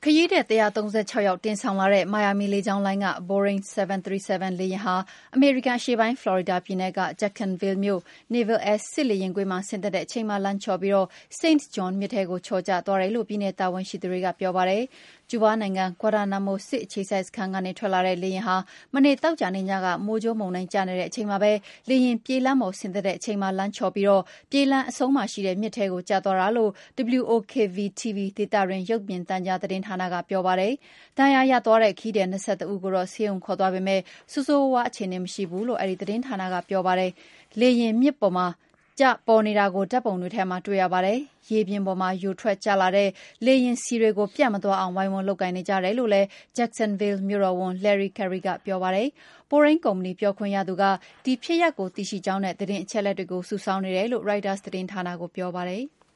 ခရီးသည်136ယောက်တင်ဆောင်လာတဲ့မိုင်ယာမီလေကြောင်းလိုင်းက Boeing 737 လေယာဉ်ဟာအမေရိကန်အရှေ့ပိုင်းဖလော်ရီဒါပြည်နယ်က Jacksonville မြို့ Naval Air စစ်လေယာဉ်ကွင်းမှာဆင်းသက်တဲ့အချိန်မှာလမ်းချော်ပြီး Saint John မြစ်ထဲကိုချော်ကျသွားတယ်လို့ပြည်နယ်တာဝန်ရှိသူတွေကပြောပါတယ်။ကျူးဘားနိုင်ငံ Guantanamo စစ်အခြေစိုက်စခန်းကနေထွက်လာတဲ့လေယာဉ်ဟာမနေ့သောကြာနေ့ညကမိုးကြိုးမုန်တိုင်းကျနေတဲ့အချိန်မှာပဲလေယာဉ်ပြေးလမ်းပေါ်ဆင်းသက်တဲ့အချိန်မှာလမ်းချော်ပြီးပြေးလမ်းအဆုံးမှာရှိတဲ့မြစ်ထဲကိုကျသွားတာလို့ WOKV-TV ဒေသတွင်းရုပ်မြင်သံကြားသတင်းဌာနကပြောပါတယ်။ဒဏ်ရာရသွားတဲ့ခရီးသည်21ဦးကိုတော့ဆေးရုံခေါ်သွားပေမဲ့ဆိုးဆိုးဝါးဝါးအခြေအနေမရှိဘူးလို့အဲဒီသတင်းဌာနကပြောပါတယ်။လေယာဉ်မြစ်ပေါ်မှာကျပေါ်နေတာကိုဓာတ်ပုံတွေထဲမှာတွေ့ရပါတယ်။ရေပြင်ပေါ်မှာယိုထွက်ကျလာတဲ့လေယာဉ်ဆီတွေကိုပြတ်မသွားအောင်ဝိုင်းဝန်းလုပ်ကိုင်နေကြတယ်လို့လည်း Jacksonville မြို့တော်ဝန် Larry Curry ကပြောပါတယ်။ Boeing ကုမ္ပဏီပြောခွင့်ရသူကဒီဖြစ်ရပ်ကိုသိရှိကြောင်းနဲ့သတင်းအချက်အလက်တွေကိုစုဆောင်းနေတယ်လို့ Reuters သတင်းဌာနကိုပြောပါတယ်။